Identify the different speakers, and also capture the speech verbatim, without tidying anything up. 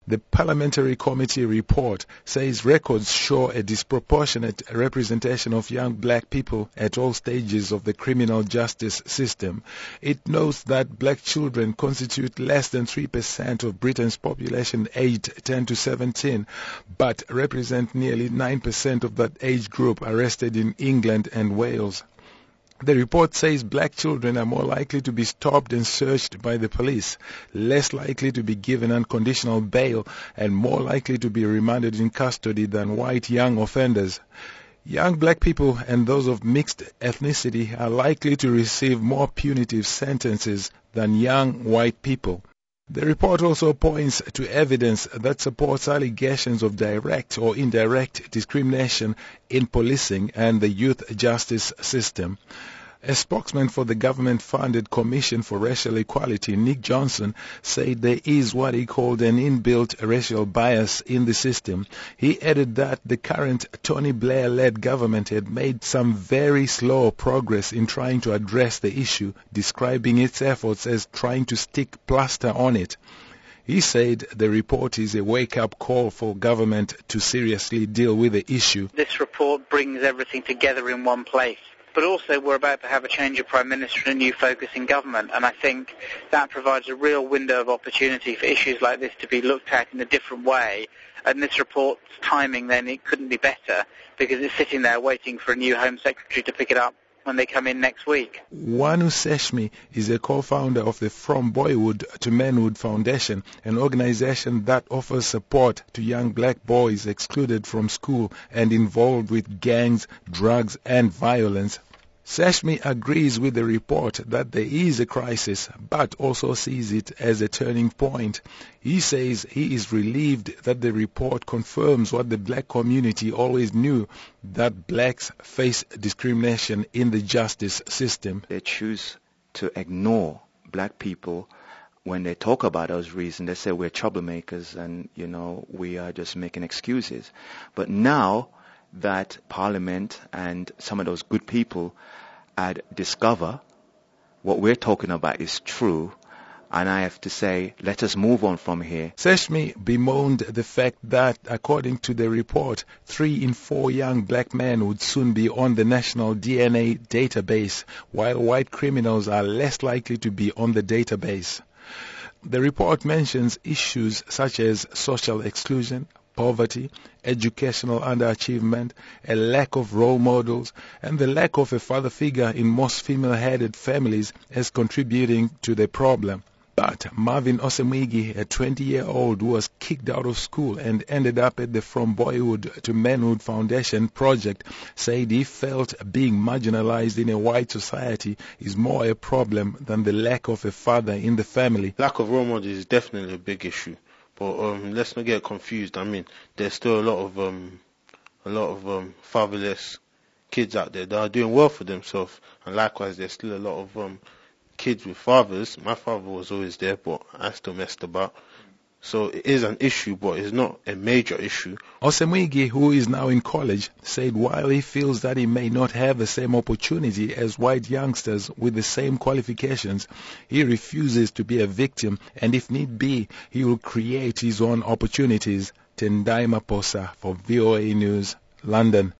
Speaker 1: The Parliamentary Committee report says records show a disproportionate representation of young black people at all stages of the criminal justice system. It notes that black children constitute less than three percent of Britain's population aged ten to seventeen, but represent nearly nine percent of that age group arrested in England and Wales. The report says black children are more likely to be stopped and searched by the police, less likely to be given unconditional bail, and more likely to be remanded in custody than white young offenders. Young black people and those of mixed ethnicity are likely to receive more punitive sentences than young white people. The report also points to evidence that supports allegations of direct or indirect discrimination in policing and the youth justice system. A spokesman for the government-funded Commission for Racial Equality, Nick Johnson, said there is what he called an inbuilt racial bias in the system. He added that the current Tony Blair-led government had made some very slow progress in trying to address the issue, describing its efforts as trying to stick plaster on it. He said the report is a wake-up call for government to seriously deal with the issue.
Speaker 2: This report brings everything together in one place. But also we're about to have a change of Prime Minister and a new focus in government, and I think that provides a real window of opportunity for issues like this to be looked at in a different way. And this report's timing then, it couldn't be better, because it's sitting there waiting for a new Home Secretary to pick it up when they come in next week.
Speaker 1: Wanu Seshmi is a co-founder of the From Boyhood to Manhood Foundation, an organization that offers support to young black boys excluded from school and involved with gangs, drugs and violence. Seshmi agrees with the report that there is a crisis, but also sees it as a turning point. He says he is relieved that the report confirms what the black community always knew, that blacks face discrimination in the justice system.
Speaker 3: They choose to ignore black people when they talk about those reasons. They say we're troublemakers and, you know, we are just making excuses. But now that Parliament and some of those good people had discovered what we're talking about is true, and I have to say, let us move on from here.
Speaker 1: Seshmi bemoaned the fact that, according to the report, three in four young black men would soon be on the national D N A database, while white criminals are less likely to be on the database. The report mentions issues such as social exclusion, poverty, educational underachievement, a lack of role models, and the lack of a father figure in most female-headed families as contributing to the problem. But Marvin Osemwigi, a twenty-year-old who was kicked out of school and ended up at the From Boyhood to Manhood Foundation project, said he felt being marginalized in a white society is more a problem than the lack of a father in the family.
Speaker 4: Lack of role models is definitely a big issue. But um, let's not get confused. I mean, there's still a lot of um, a lot of um, fatherless kids out there that are doing well for themselves, and likewise, there's still a lot of um, kids with fathers. My father was always there, but I still messed about. So it is an issue, but it's not a major issue.
Speaker 1: Osemwigi, who is now in college, said while he feels that he may not have the same opportunity as white youngsters with the same qualifications, he refuses to be a victim, and if need be, he will create his own opportunities. Tendai Maposa for V O A News, London.